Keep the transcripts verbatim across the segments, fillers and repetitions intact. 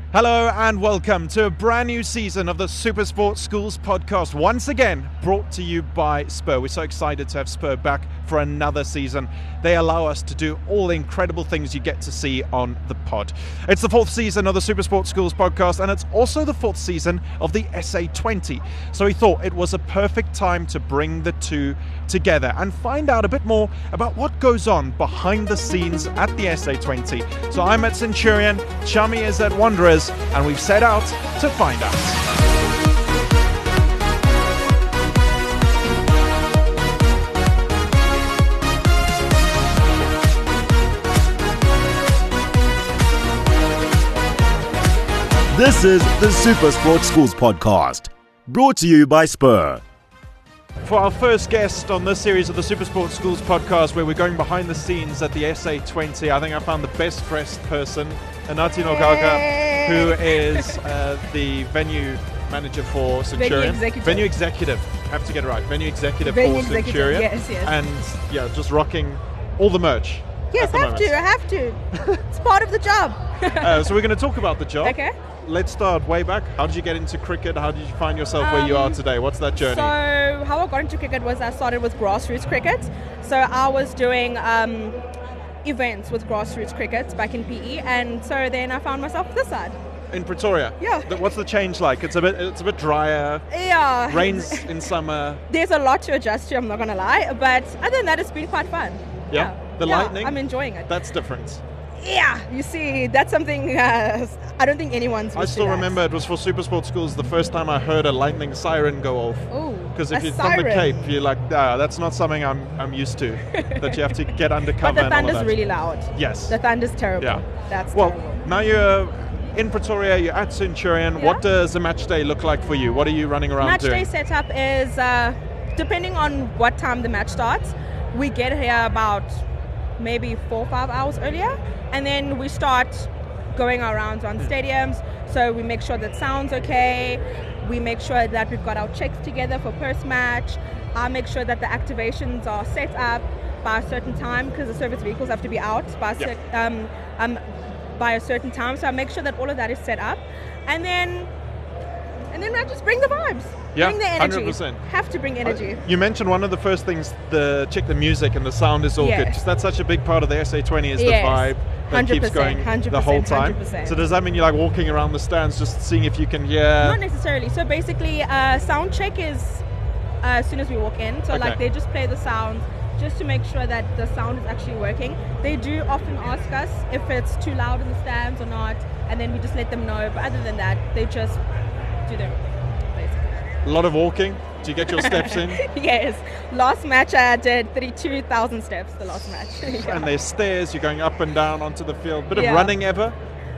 Hello and welcome to a brand new season of the Supersport Schools podcast, once again brought to you by Spur. We're so excited to have Spur back for another season. They allow us to do all the incredible things you get to see on the pod. It's the fourth season of the Supersport Schools podcast, and it's also the fourth season of the S A twenty. So we thought it was a perfect time to bring the two together and find out a bit more about what goes on behind the scenes at the S A twenty. So I'm at Centurion, Chummy is at Wanderers, and we've set out to find out. This is the Supersport Schools podcast, brought to you by Spur. For our first guest on this series of the Supersport Schools podcast, where we're going behind the scenes at the S A twenty, I think I found the best dressed person, Anati Nogaga, who is uh, the venue manager for Centurion. Venue executive. Venue executive. Have to get it right. Venue executive Venue for executive, Centurion. yes, yes. And yeah, just rocking all the merch. Yes, at the have moment. to, I have to. It's part of the job. uh, so we're going to talk about the job. Okay. Let's start way back. How did you get into cricket? How did you find yourself where you are Um, today? What's that journey? So how I got into cricket was I started with grassroots cricket. So I was doing um, events with grassroots cricket back in P E, and so then I found myself this side. In Pretoria? Yeah. Th- What's the change like? It's a bit it's a bit drier. Yeah. Rains in summer. There's a lot to adjust to, I'm not going to lie, but other than that, it's been quite fun. Yeah? The Yeah, lightning? I'm enjoying it. That's different. Yeah, you see, that's something uh, I don't think anyone's I used still to that. remember it was for Supersport Schools the first time I heard a lightning siren go off. Oh, Because if a you're from the siren. Cape, you're like, ah, that's not something I'm I'm used to. That you have to get undercover But the and all of thunder's that. really loud. Yes. The thunder's terrible. Yeah. That's Well, terrible. now you're in Pretoria, you're at Centurion. Yeah. What does a match day look like for you? What are you running around Match doing? day setup is, uh, depending on what time the match starts, we get here about maybe four or five hours earlier, and then we start going around on stadiums. So we make sure that sound's okay. We make sure that we've got our checks together for post-match. I make sure that the activations are set up by a certain time, because the service vehicles have to be out by a, Yeah. cer- um, um, by a certain time. So I make sure that all of that is set up, and then and then I just bring the vibes. Yeah, bring the energy. one hundred percent. Have to bring energy. You mentioned one of the first things, the check the music and the sound is all Yes. good. 'Cause that's such a big part of the S A twenty is the Yes. vibe that keeps one hundred percent, going the whole one hundred percent, time. one hundred percent. So does that mean you're like walking around the stands just seeing if you can hear? Not necessarily. So basically, uh, sound check is uh, as soon as we walk in. So Okay. like they just play the sound just to make sure that the sound is actually working. They do often ask us if it's too loud in the stands or not, and then we just let them know. But other than that, they just do their basically. A lot of walking. Do you get your steps in? Yes. Last match I did thirty-two thousand steps. The last match. Yeah. And there's stairs. You're going up and down onto the field. Bit of Yeah. running ever?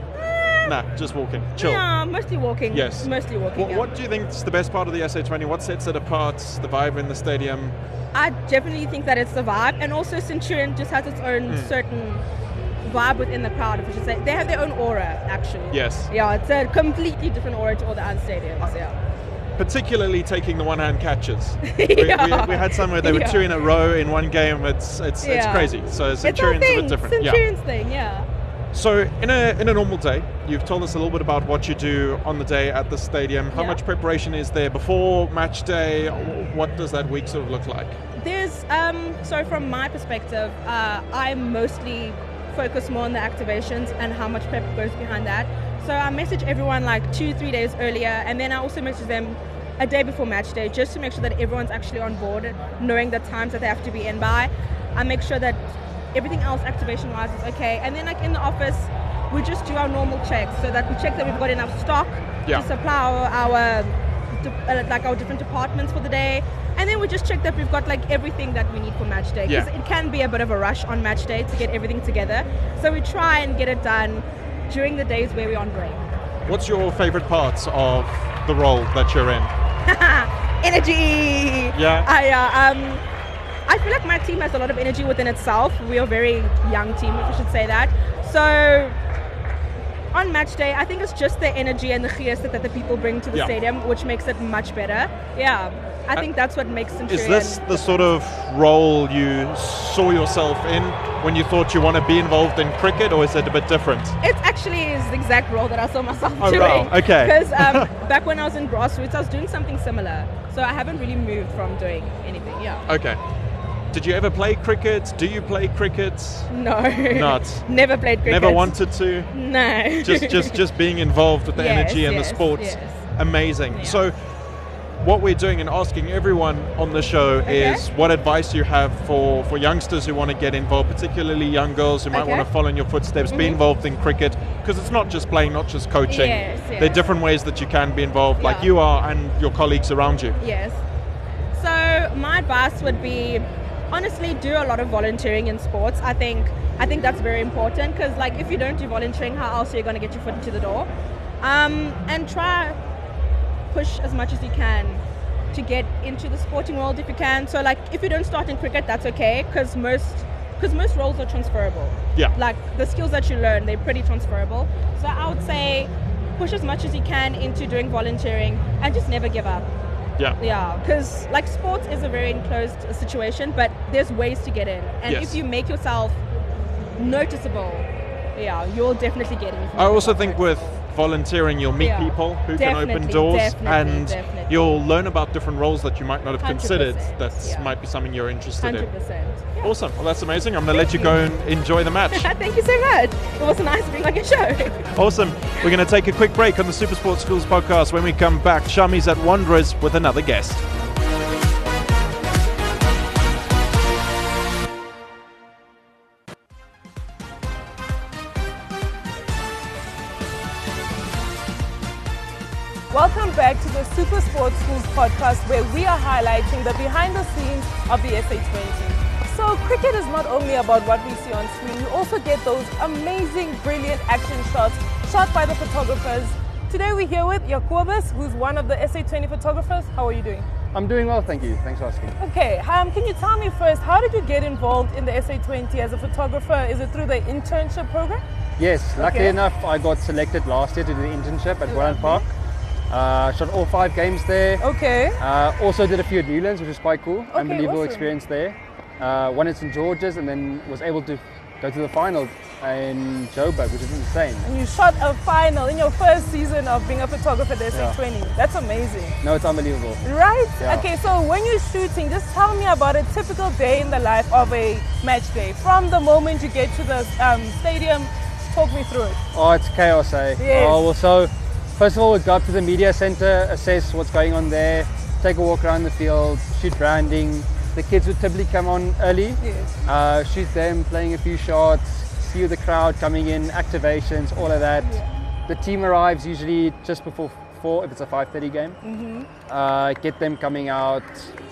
Nah, just walking. Chill. Yeah, mostly walking. Yes. Mostly walking. What, yeah. what do you think is the best part of the S A twenty? What sets it apart? The vibe in the stadium? I definitely think that it's the vibe, and also Centurion just has its own Hmm. certain vibe within the crowd, if I should say. They have their own aura, actually. Yes. Yeah, it's a completely different aura to all the other stadiums, yeah. Particularly taking the one-hand catches. We, Yeah. we, we had some where they were Yeah. two in a row in one game. It's it's, it's Yeah. crazy. So It's our Centurion's a thing. bit different. Yeah. Centurion's thing, yeah. So in a in a normal day, you've told us a little bit about what you do on the day at the stadium. How Yeah. much preparation is there before match day? What does that week sort of look like? There's, um, so from my perspective, uh, I mostly focus more on the activations and how much prep goes behind that. So I message everyone like two, three days earlier, and then I also message them a day before match day, just to make sure that everyone's actually on board, knowing the times that they have to be in by. I make sure that everything else activation-wise is okay. And then like in the office, we just do our normal checks, so that we check that we've got enough stock Yeah. to supply our, our de- uh, like our different departments for the day. And then we just check that we've got like everything that we need for match day, because Yeah. it can be a bit of a rush on match day to get everything together. So we try and get it done during the days where we're on break. What's your favorite parts of the role that you're in? Energy. Yeah. I uh, um, I feel like my team has a lot of energy within itself. We are a very young team, if I should say that. So on match day, I think it's just the energy and the geest that the people bring to the Yeah. stadium, which makes it much better. Yeah, I think that's what makes Centurion. Is this the sort of role you saw yourself in when you thought you want to be involved in cricket, or is it a bit different? It actually is the exact role that I saw myself Oh, doing. wow. Okay. Because um, back when I was in grassroots, I was doing something similar. So I haven't really moved from doing anything, yeah. Okay. Did you ever play cricket? Do you play cricket? No. Not. Never played cricket. Never wanted to? No. just just just being involved with the Yes, energy and yes, the sports. yes. Amazing. Yeah. So what we're doing and asking everyone on the show Okay. is what advice you have for, for youngsters who want to get involved, particularly young girls who might Okay. want to follow in your footsteps, be Mhm. involved in cricket, because it's not just playing, not just coaching. Yes, There yes. are different ways that you can be involved, like Yeah. you are and your colleagues around you. Yes. So my advice would be, honestly, do a lot of volunteering in sports. I think I think that's very important because, like, if you don't do volunteering, how else are you going to get your foot into the door? Um, and try push as much as you can to get into the sporting world if you can. So, like, if you don't start in cricket, that's okay because most because most roles are transferable. Yeah. Like the skills that you learn, they're pretty transferable. So I would say push as much as you can into doing volunteering and just never give up. Yeah. Yeah, because like sports is a very enclosed situation, but there's ways to get in, and Yes. if you make yourself noticeable, yeah, you'll definitely get in. I also think with volunteering you'll meet Yeah. people who can open Definitely, doors, definitely, and definitely. you'll learn about different roles that you might not have one hundred considered. percent, That yeah. might be something you're interested Hundred in. percent. Awesome. Well, that's amazing. I'm going to let you go and enjoy the match. Thank you so much. It was nice being on your show. Awesome. We're going to take a quick break on the Super Sports Schools podcast. When we come back, Shami's at Wanderers with another guest. Welcome back to the Super Sports Schools podcast, where we are highlighting the behind the scenes of the S A twenty. So cricket is not only about what we see on screen, we also get those amazing, brilliant action shots shot by the photographers. Today we're here with Jacobus, who's one of the S A twenty photographers. How are you doing? I'm doing well, thank you. Thanks for asking. Okay, um, can you tell me first, how did you get involved in the S A twenty as a photographer? Is it through the internship program? Yes, luckily Okay. enough, I got selected last year to do the internship at Boland Lovely. Park. Uh, shot all five games there. Okay. Uh, also did a few at Newlands, which was quite cool. Okay, Unbelievable awesome. experience there. Uh, won at Saint George's and then was able to go to the final in Joburg, which is insane. And you shot a final in your first season of being a photographer at the S A Yeah. twenty. That's amazing. No, it's unbelievable. Right? Yeah. Okay, so when you're shooting, just tell me about a typical day in the life of a match day. From the moment you get to the um, stadium, talk me through it. Oh, it's chaos, eh? Yes. Oh, well, so first of all, we go up to the media center, assess what's going on there, take a walk around the field, shoot branding. The kids would typically come on early, Yes. uh, shoot them, playing a few shots, see the crowd coming in, activations, all of that. Yeah. The team arrives usually just before four if it's a five thirty game. Mm-hmm. Uh, get them coming out,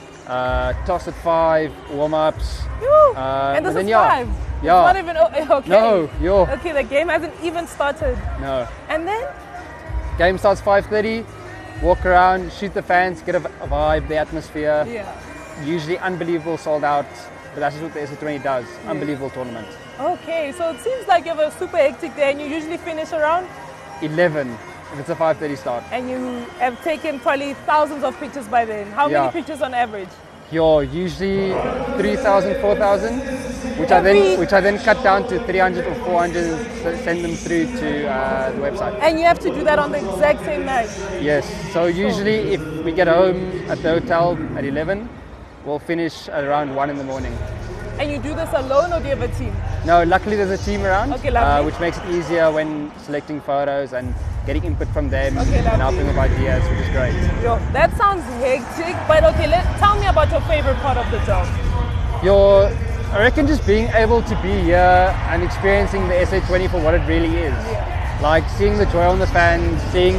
uh, toss at five, warm-ups. Woo! Uh, and this but then, is yeah. live. Yeah. It's not even o- okay. No, yo, Okay, the game hasn't even started. no. And then? Game starts five thirty, walk around, shoot the fans, get a, v- a vibe, the atmosphere. Yeah. Usually unbelievable sold out, but that's just what the S A twenty does. Unbelievable tournament. Okay, so it seems like you have a super hectic day and you usually finish around eleven if it's a five thirty start. and you have taken probably thousands of pictures by then. How many Yeah. pictures on average? You're usually three thousand, four thousand, which I Every- then which I then cut down to three hundred or four hundred and s- send them through to uh, the website. And you have to do that on the exact same night. Yes, so usually if we get home at the hotel at eleven, we'll finish at around one in the morning. And you do this alone or do you have a team? No, luckily there's a team around, Okay, lovely. uh, which makes it easier when selecting photos and getting input from them Okay, and lovely. helping with ideas, which is great. Yo, that sounds hectic, but okay, let tell me about your favorite part of the job. Your, I reckon just being able to be here and experiencing the S A twenty for what it really is. Yeah. Like seeing the joy on the fans, seeing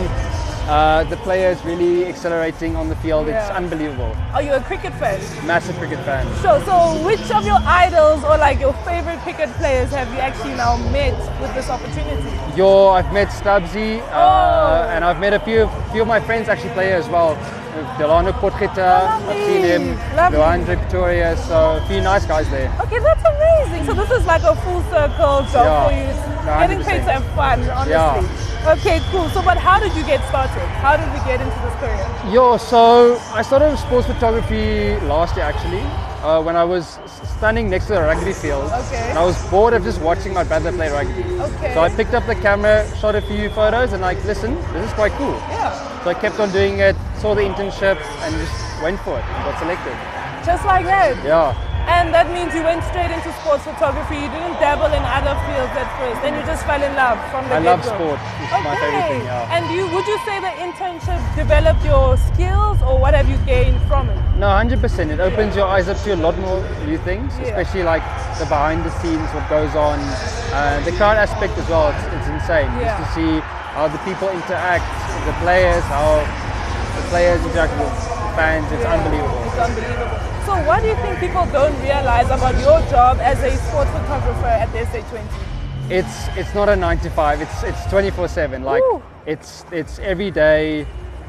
uh, the players really accelerating on the field, it's Yeah. unbelievable. Are you a cricket fan? Massive cricket fan. So, so which of your idols or like your favorite cricket players have you actually now met with this opportunity? Yo, I've met Stubbsy, uh, Oh. and I've met a few few of my friends actually play as well. Delano Potgieter, Oh, I've seen him, lovely. Loandre Victoria, so a few nice guys there. Okay, that's amazing. So this is like a full circle job Yeah. for you. No, Getting paid to have fun, honestly. Okay, cool. So, but how did you get started? How did we get into this career? Yo, so I started with sports photography last year actually. uh, when I was s- standing next to the rugby field. Okay. And I was bored of just watching my brother play rugby. Okay. So I picked up the camera, shot a few photos, and like, listen, this is quite cool. Yeah. So I kept on doing it, saw the internship, and just went for it and got selected. Just like that. Yeah. And that means you went straight into sports photography. You didn't dabble in other fields at first. Then you just fell in love from the I love get-go. sport. It's my favorite thing, yeah. And you, would you say the internship developed your skills, or what have you gained from it? No, one hundred percent. It opens your eyes up to a lot more new things, Yeah. especially like the behind the scenes, what goes on. Uh, the crowd aspect as well, it's, it's insane. Yeah. Just to see how the people interact, the players, how the players interact with the fans. It's Yeah. unbelievable. It's unbelievable. So what do you think people don't realize about your job as a sports photographer at the S A twenty? It's it's not a nine to five. It's it's twenty-four seven. Like Ooh. it's it's every day.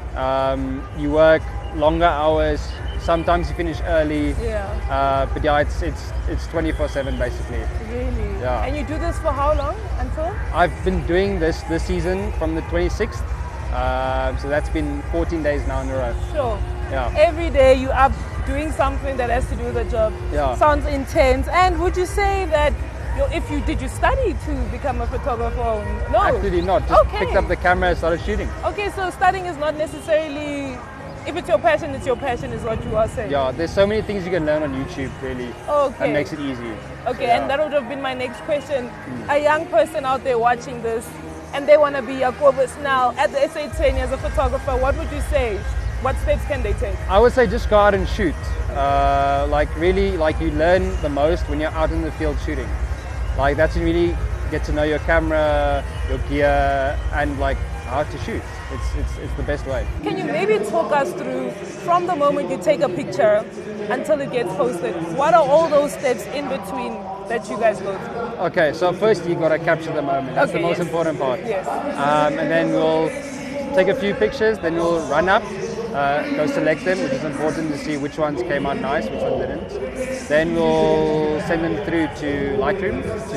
Um, you work longer hours. Sometimes you finish early. Yeah. Uh, but yeah, it's it's it's twenty-four seven basically. Really? Yeah. And you do this for how long until? I've been doing this this season from the twenty-sixth. Uh, so that's been fourteen days now in a row. Sure. Yeah. Every day you are doing something that has to do with the job. Yeah. Sounds intense. And would you say that you if you did you study to become a photographer? No. Absolutely not. Just Okay. picked up the camera and started shooting. Okay, so studying is not necessarily, if it's your passion, it's your passion, is what you are saying. Yeah, there's so many things you can learn on YouTube, really. Okay. That makes it easy. Okay, Yeah. and that would have been my next question. A young person out there watching this, and they want to be a Kobus now at the S A twenty as a photographer, what would you say? What steps can they take? I would say just go out and shoot. Uh, like really, like you learn the most when you're out in the field shooting. Like that's when you really get to know your camera, your gear, and like how to shoot. It's it's it's the best way. Can you maybe talk us through from the moment you take a picture until it gets posted? What are all those steps in between that you guys go through? Okay, so first you gotta capture the moment. That's Okay, the most yes. important part. Yes. Um, and then we'll take a few pictures. Then we'll run up, uh, go select them, which is important to see which ones came out nice, which ones didn't. Then we'll send them through to Lightroom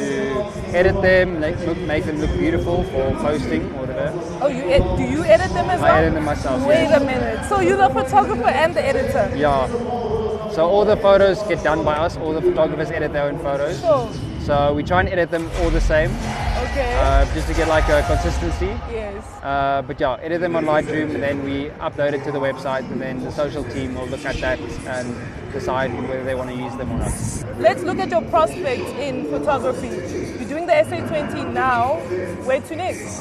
to edit them, make, look, make them look beautiful for posting or whatever. Oh, you ed- do you edit them as I well? edit them myself, Wait yes. a minute. So you're the photographer and the editor? Yeah. So all the photos get done by us. All the photographers edit their own photos. Sure. So we try and edit them all the same, Okay. uh, just to get like a consistency. yes. Uh, but yeah, edit them on Lightroom, and then we upload it to the website, and then the social team will look at that and decide whether they want to use them or not. Let's look at your prospects in photography. You're doing the S A twenty now. Where to next?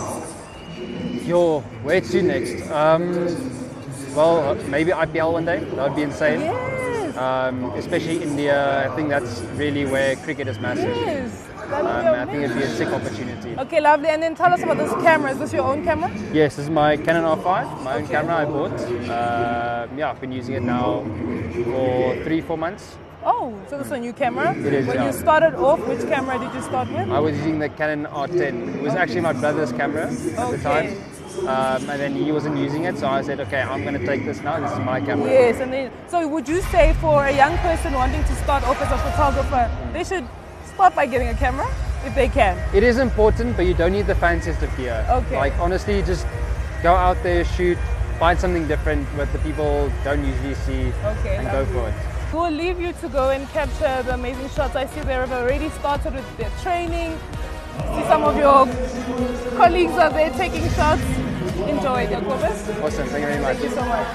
Yo, where to next? Um, well, maybe I P L one day. That would be insane. Yes. Um, especially India. I think that's really where cricket is massive. Yes. That Um, would I be think it'd be a amazing. sick opportunity. Okay, lovely. And then tell us about this camera. Is this your own camera? Yes, this is my Canon R five, my own Okay. camera I bought. Um, yeah, I've been using it now for three, four months. Oh, so this is a new camera? It is, When yeah. you started off, which camera did you start with? I was using the Canon R ten. It was actually my brother's camera at the Okay. time. Um, and then he wasn't using it, so I said, okay, I'm going to take this now. This is my camera. Yes, and then so would you say for a young person wanting to start off as a photographer, they should start by getting a camera if they can? It is important, but you don't need the fanciest of gear. Okay. Like, honestly, just go out there, shoot, find something different what the people don't usually see, Okay, and go lovely. for it. We'll leave you to go and capture the amazing shots. I see they've already started with their training. See some of your colleagues are there taking shots. Enjoy, Jacobus. Awesome, thank you very much. Thank you so much.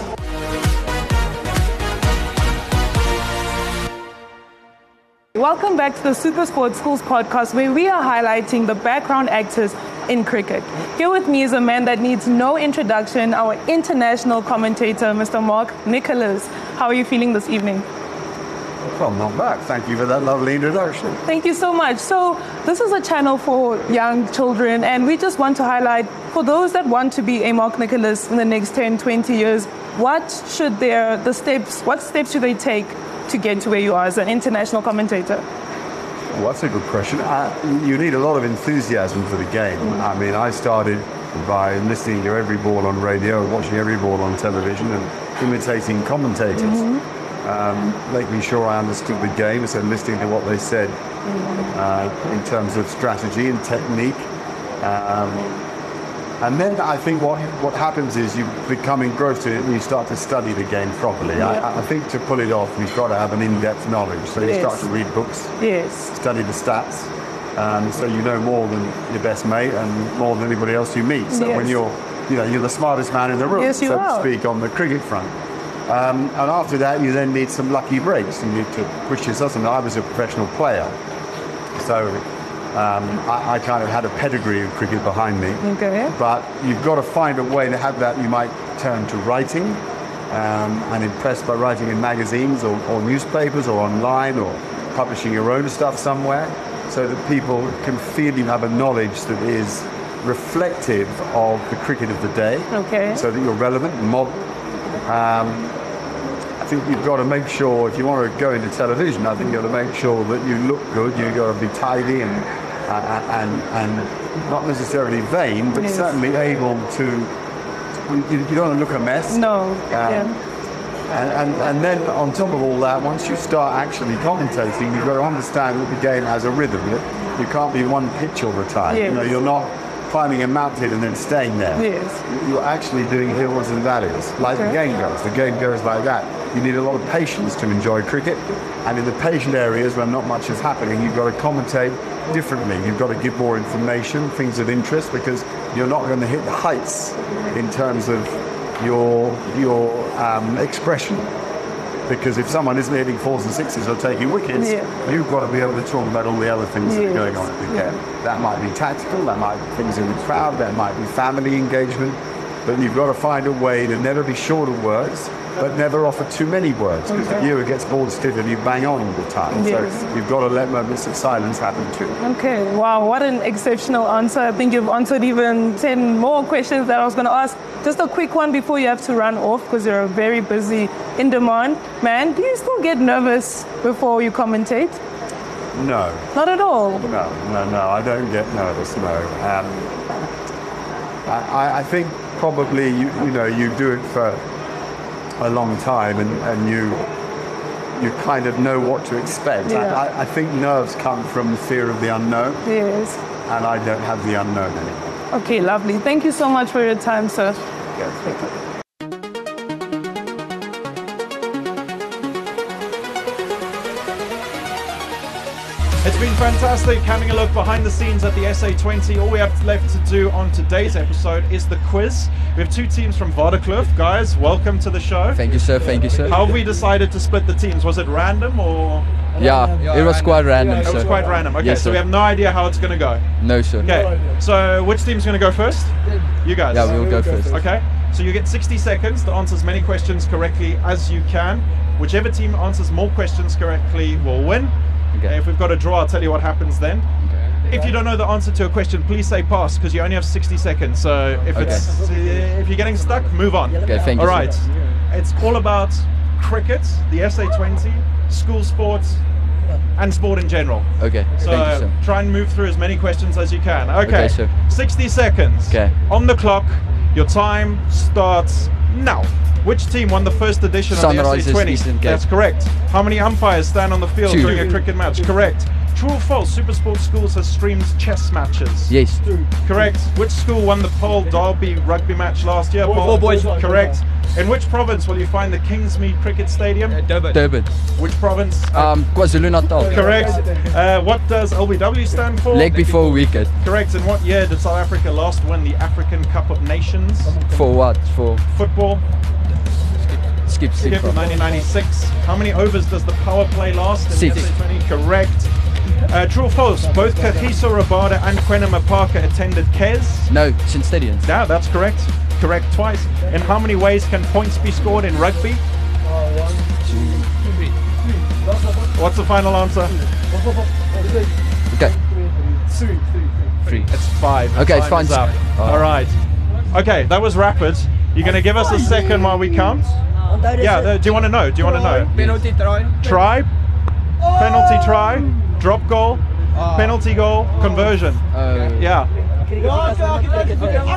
Welcome back to the Super Sports Schools podcast, where we are highlighting the background actors in cricket. Here with me is a man that needs no introduction, our international commentator, Mister Mark Nicholas. How are you feeling this evening? Well, not bad. Thank you for that lovely introduction. Thank you so much. So this is a channel for young children, and we just want to highlight for those that want to be a Mark Nicholas in the next ten, twenty years, what should their, the steps, what steps should they take to get to where you are as an international commentator? Well, that's a good question. Uh, you need a lot of enthusiasm for the game. I mean, I started by listening to every ball on radio, watching every ball on television, and imitating commentators. Mm-hmm. Um, making sure I understood the game, so listening to what they said uh, in terms of strategy and technique. Um, And then I think what what happens is you become engrossed in it and you start to study the game properly. Yeah. I, I think to pull it off, you've got to have an in-depth knowledge. So you Yes. start to read books, Yes. study the stats, um, so you know more than your best mate and more than anybody else you meet. So Yes. when you're, you know, you're the smartest man in the room, Yes, you so are. to speak, on the cricket front. Um, and after that, you then need some lucky breaks. You need to push yourself. And I was a professional player, so um, I, I kind of had a pedigree of cricket behind me. Okay. But you've got to find a way to have that. You might turn to writing, um, and impressed by writing in magazines or, or newspapers or online or publishing your own stuff somewhere, so that people can feel you have a knowledge that is reflective of the cricket of the day. Okay. So that you're relevant and modern. Um, I think you've got to make sure, if you want to go into television, I think you've got to make sure that you look good. You've got to be tidy and uh, and and not necessarily vain, but Yes. certainly able to. You, you don't want to look a mess. No. Um, yeah. And, and and then on top of all that, once you start actually commentating, you've got to understand that the game has a rhythm. You, you can't be one pitch all the time. Yes. You know, you're not climbing a mountain and then staying there. Yes. You're actually doing hills and valleys, like the Okay. game goes. The game goes like that. You need a lot of patience to enjoy cricket, and in the patient areas where not much is happening, you've got to commentate differently. You've got to give more information, things of interest, because you're not going to hit the heights in terms of your your um, expression. Because if someone isn't hitting fours and sixes or taking wickets, Yeah. you've got to be able to talk about all the other things that Yes. are going on in the game. That might be tactical, that might be things in the crowd, that might be family engagement, but you've got to find a way to never be short of words, but never offer too many words, because the viewer gets bored stiff if you bang on all the time. Yes. So you've got to let moments of silence happen too. Okay, wow, what an exceptional answer. I think you've answered even ten more questions that I was going to ask. Just a quick one before you have to run off, because you're a very busy, in-demand man. Do you still get nervous before you commentate? No, Not at all. no, no, no, I don't get nervous, no. Um, I, I think probably, you, you know, you do it for a long time and, and you you kind of know what to expect. Yeah. I, I think nerves come from the fear of the unknown, Yes. and I don't have the unknown anymore. Okay, lovely. Thank you so much for your time, sir. It's been fantastic having a look behind the scenes at the S A twenty. All we have left to do on today's episode is the quiz. We have two teams from Waterkloof. Guys, welcome to the show. Thank you, sir. Thank you, sir. How have we decided to split the teams? Was it random or? Yeah, it was quite random, It sir. was quite random. Okay, Yes, so we sir. have no idea how it's going to go. No, sir. Okay, so which team's going to go first? You guys. Yeah, we'll go first. Okay, so you get sixty seconds to answer as many questions correctly as you can. Whichever team answers more questions correctly will win. Okay. If we've got a draw, I'll tell you what happens then. If you don't know the answer to a question, please say pass, because you only have sixty seconds. So if Okay. it's if you're getting stuck, move on. Okay, thank you, All sir. right. It's all about cricket, the S A twenty, school sports, and sport in general. Okay, So thank you, sir. try and move through as many questions as you can. Okay. Okay, sir. sixty seconds. Okay. On the clock. Your time starts now. Which team won the first edition of the Sunrisers S A twenty? Eastern Cape. That's correct. How many umpires stand on the field Two. during a cricket match? Correct. True or false? Supersport Schools has streamed chess matches. Yes. Correct. Which school won the Paul Derby rugby match last year? Paul? boys. Correct. In which province will you find the Kingsmead Cricket Stadium? Durban. Durban. Which province? Um, KwaZulu-Natal. Correct. Uh, what does L B W stand for? Leg before wicket. Correct. In what year did South Africa last win the African Cup of Nations? For what? For Football. skip Skip skip. from nineteen ninety-six. How many overs does the power play last? in Six. the S A twenty? Correct. Uh, true or false? Both Kagiso Rabada and Quena Mapaka attended K E S. No, St Stadions. Yeah, that's correct. Correct twice. In how many ways can points be scored in rugby? What's the final answer? Okay. Three. It's five. Okay, Time fine. is up. Oh. All right. Okay, that was rapid. You're going to give us a second while we count? Yeah, uh, do you want to know? Do you want to know? Penalty try. Try, penalty try, drop goal, penalty goal, conversion. Uh, Yeah.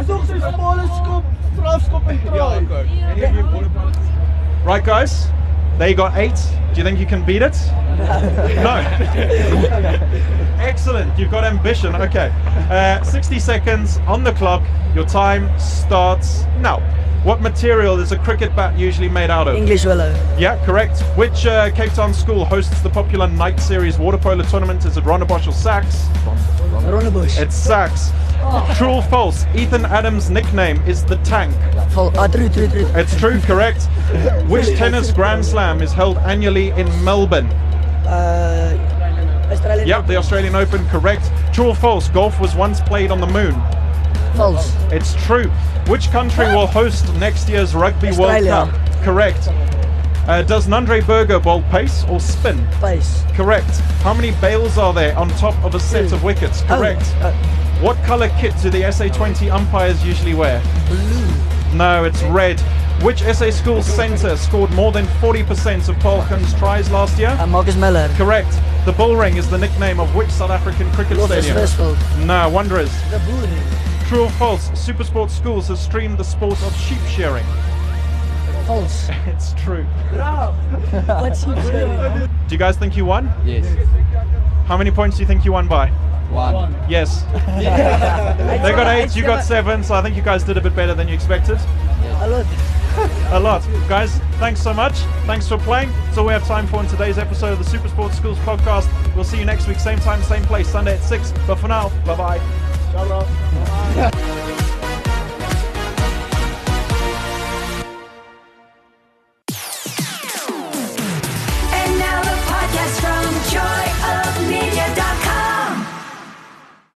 Right, guys? They got eight. Do you think you can beat it? No. Excellent. You've got ambition. Okay. Uh, sixty seconds on the clock. Your time starts now. What material is a cricket bat usually made out of? English willow. Yeah, correct. Which uh, Cape Town school hosts the popular Night Series water polo tournament? Is it Rondebosch or Sachs? Rondebosch. It's Sachs. True or false? Ethan Adams' nickname is the Tank. Fal- uh, true, true, true. It's true, correct. Which tennis Grand Slam is held annually in Melbourne? Uh, Australian. Yep, the Australian Open, correct. True or false? Golf was once played on the moon. False. It's true. Which country will host next year's Rugby Australia. World Cup? Correct. Uh, does Nandre Berger bowl pace or spin? Pace. Correct. How many bails are there on top of a set Two. of wickets? Correct. Oh, uh, What colour kit do the S A twenty umpires usually wear? blue. No, it's red. Which S A school centre scored more than forty percent of Paul Kuhn's tries last year? Uh, Marcus Miller. Correct. The Bullring is the nickname of which South African cricket Loftus stadium? Versfeld. No, Wanderers. The Bullring. True or false? Supersport Schools has streamed the sport of sheep shearing. False. It's true. What's he saying? Do you guys think you won? Yes. How many points do you think you won by? One. Yes. They got eight, you got seven, so I think you guys did a bit better than you expected. A lot. A lot. Guys, thanks so much. Thanks for playing. That's all we have time for in today's episode of the Supersport Schools podcast. We'll see you next week, same time, same place, Sunday at six. But for now, bye-bye.